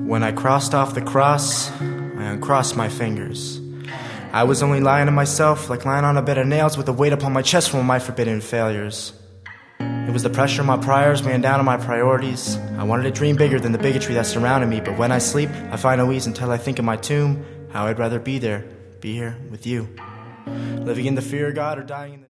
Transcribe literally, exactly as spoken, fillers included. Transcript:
When I crossed off the cross, I uncrossed my fingers. I was only lying to myself, like lying on a bed of nails with a weight upon my chest from my forbidden failures. It was the pressure of my priors weighing down on my priorities. I wanted to dream bigger than the bigotry that surrounded me, but when I sleep, I find no ease until I think of my tomb, how I'd rather be there, be here with you. Living in the fear of God or dying in the